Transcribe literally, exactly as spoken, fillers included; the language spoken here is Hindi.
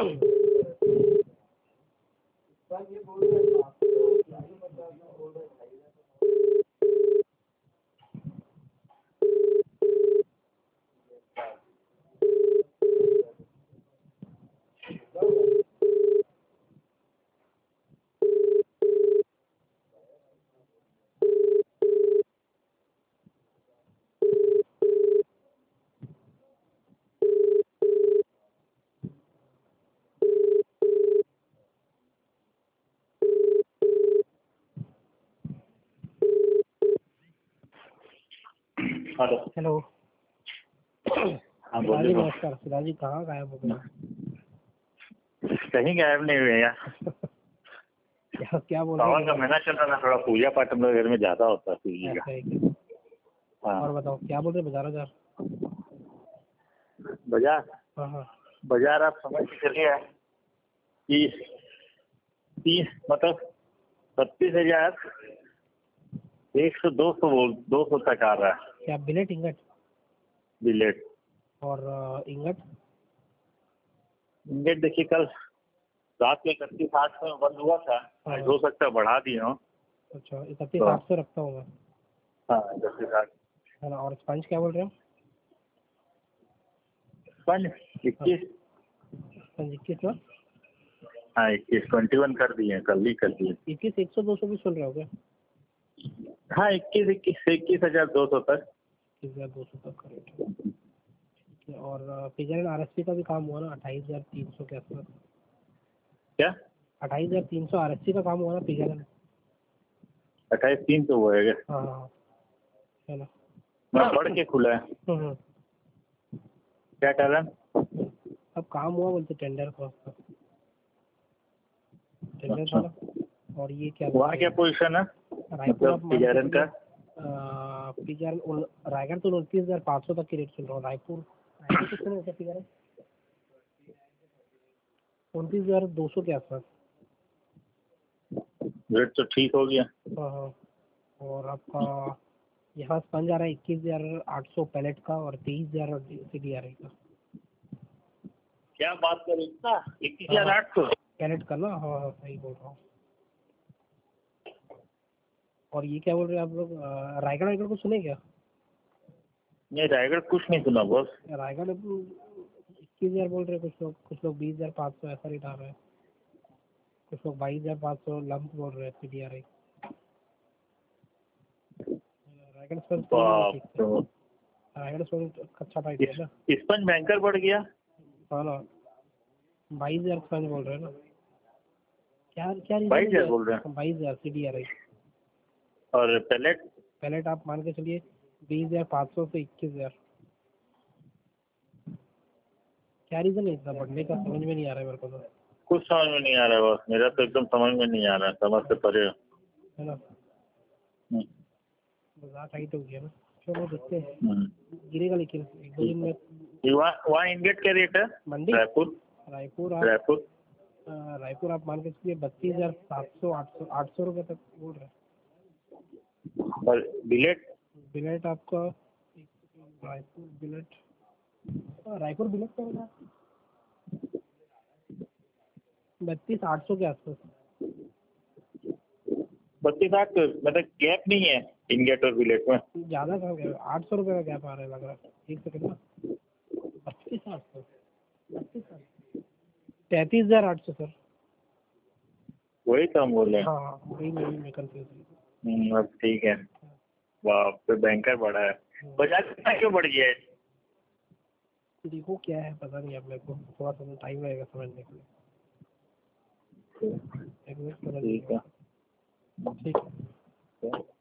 Hello hello. हाँ जी बोलिए। नमस्कार। सिराज जी कहाँ गायब हो गए? कहीं गायब नहीं हुए यार। क्या क्या बोल रहे सावन का हैं? महीना चल रहा था, थोड़ा पूजा पाठ हम लोग घर में ज्यादा होता है पूजी का। ऐसा है क्या? हाँ और बताओ क्या बोल रहे बाजार बाजार? बाजार हाँ हाँ बाजार आप समझ के चलिए कि तीस मतलब बत्तीस हजार एक सौ दो सौ बोल दो सौ तक आ रहा है क्या बिलेट इंगट बिलेट। और अ, इंगट? इंगेट देखिए कल रात में इकतीस आठ में बंद हुआ था, हाँ। आज हो सकता है बढ़ा दिए हो। अच्छा इकतीस तो आठ सौ रखता हूँ मैं, हाँ इकतीस आठ। है ना। और स्पंज क्या बोल रहे हो? स्पंज इक्कीस। स्पंज इक्कीस ना? हाँ इक्कीस ट्वेंटी वन कर दिए, कल ही कर दिए। इक्कीस एक सौ दो सौ भी सुन रहे हो क्या? हाँ इक्कीस इक्कीस इक्कीस हजार दो सौ तक। इक्कीस हजार दो सौ तक का रेट है, ठीक है। और फिगर आर एस पी का भी काम हुआ ना अट्ठाईस हजार तीन सौ के आसपास? क्या अट्ठाईस हजार तीन सौ आर एस सी का काम हुआ ना फिगर? अट्ठाईस तीन सौ हुआ है क्या? हाँ हाँ है ना। मैं पढ़ के खुला है। हम्म, हम्म। क्या कह रहा है? अब काम हुआ बोलते टेंडर का, उसका टेंडर था अच्छा ना। और ये क्या वहाँ क्या पोजीशन है रायपुर आप मतलब मान के पिजारन का? चलिए, फिगर रायगढ़ तो उनतीस हजार पाँच सौ तक की रेट सुन रहा हूँ। रायपुर रायपुर कितने में फिगर है? उनतीस हजार दो सौ के आसपास। रेट तो ठीक हो गया। हाँ हाँ। और आपका यहाँ स्पंज आ रहा है इक्कीस हजार आठ सौ पैलेट का और तेईस हजार सी डी आर आई का। क्या बात करें इतना इक्कीस हजार आठ सौ? पैलेट का ना, हाँ हाँ सही बोल रहा हूँ। और ये क्या बोल रहे हैं आप लोग, अ, रायगढ़ रायगढ़ को सुने क्या? नहीं रायगढ़ कुछ नहीं सुना बॉस। रायगढ़ इक्कीस हजार बोल रहे हैं कुछ लोग, कुछ लोग बीस हजार पाँच सौ ऐसा रेट आ रहा है, कुछ लोग बाईस हजार पाँच सौ लम्प बोल रहे हैं C D R I. Raigarh sponge के लिए ठीक है। बाप रायगढ़ स्पंज अच्छा टाइट है ना। स्पंज बैंकर बढ़ गया। हाँ ना, बाईस हजार स्पंज बोल रहे हैं ना। क्या क्या बाईस रीजन हजार है? बोल रहे हैं बाईस हजार सी डी आर आई। और पैलेट? पैलेट आप मान के चलिए बीस हजार पाँच सौ से इक्कीस हजार। क्या रीजन है इतना बढ़ने का, समझ में नहीं आ रहा है मेरे को तो। कुछ समझ में नहीं आ रहा है बॉस, मेरा तो एकदम समझ में नहीं आ रहा है, समझ से परे। है ना, हम्म, बाजार टाइट हो गया ना। चलो देखते हैं, हम्म, गिरेगा लेकिन एक दो दिन में। ये वहाँ वहाँ इंगेट क्या रेट है? मंडी रायपुर रायपुर आप रायपुर अ, रायपुर आप मान के चलिए बत्तीस हजार सात सौ आठ सौ आठ सौ रुपये तक बोल रहे हैं। और बिलेट? बिलेट आपका रायपुर बिलेट, हाँ, रायपुर बिलेट का होगा बत्तीस आठ सौ के आसपास। बत्तीस आठ मतलब गैप नहीं है इंगेट और बिलेट में? ज़्यादा कहाँ गया, आठ सौ रुपये का गैप आ रहा है लग रहा है। एक सेकंड ना, बत्तीस आठ सौ बत्तीस आठ तैंतीस हजार आठ सौ सर। वही तो हम बोल रहे हैं। हाँ हाँ वही वही मैं कंफ्यूज हम्म, अब ठीक है। बाप रे बैंकर बढ़ा है। हूँ। बाजार कितना क्यों बढ़ गया है? देखो क्या है पता नहीं, अब मेरे को थोड़ा सा टाइम लगेगा समझने के लिए। एक मिनट समझ ठीक है। ठीक है।